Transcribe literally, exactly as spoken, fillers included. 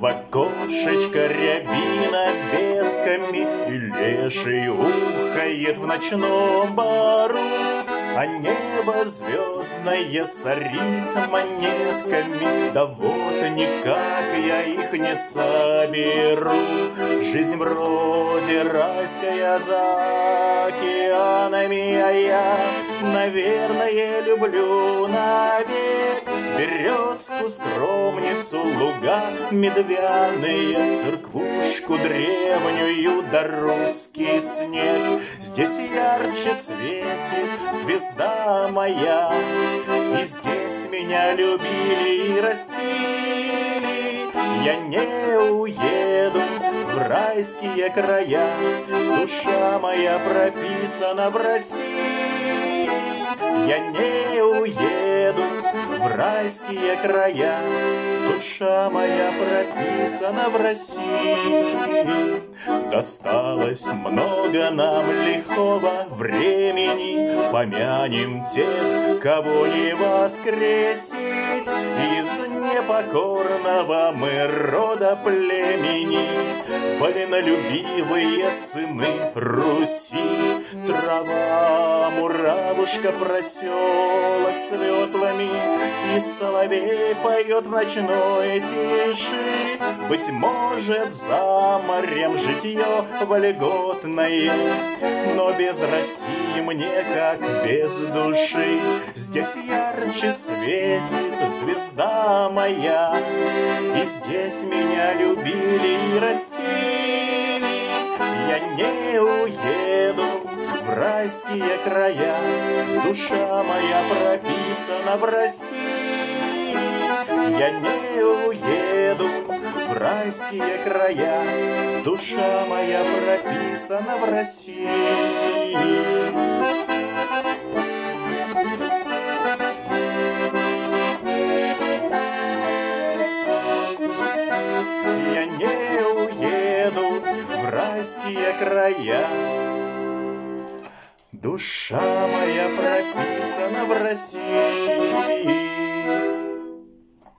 В окошечко рябина ветками, и леший ухает в ночном бару, а небо звездное сорит монетками. Да вот никак я их не соберу. Жизнь вроде райская за океанами, а я, наверное, люблю навек березку, скромницу, луга медвяные, церквушку древнюю да русский снег. Здесь ярче светит звезда моя, и здесь меня любили и растили. Я не уеду в райские края, душа моя прописана в России. Я не уеду в райские края, душа моя прописана в России. Досталось много нам лихого времени, помянем тех, кого не воскресить. Из непокорного мы рода племени, вольнолюбивые сыны Руси. Трава, муравушка, проселок светлыми, и соловей поет в ночной тиши. Быть может, за морем житье вольготное, но без России мне как без души. Здесь ярче светит звезда моя, и здесь меня любили и растили. Я не уеду в райские края, душа моя прописана в России. Я не уеду в райские края, душа моя прописана в России. Я не уеду в райские края, душа моя прописана в России.